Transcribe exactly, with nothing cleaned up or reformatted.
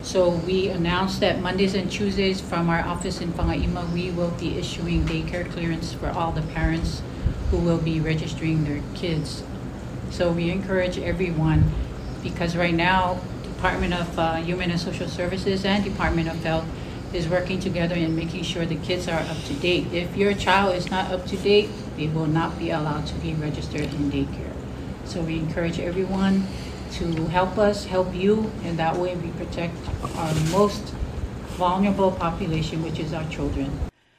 So we announced that Mondays and Tuesdays from our office in Pangaima, we will be issuing daycare clearance for all the parents who will be registering their kids. So we encourage everyone, because right now, Department of uh, Human and Social Services and Department of Health is working together in making sure the kids are up to date. If your child is not up to date, they will not be allowed to be registered in daycare. So we encourage everyone to help us, help you, and that way we protect our most vulnerable population, which is our children.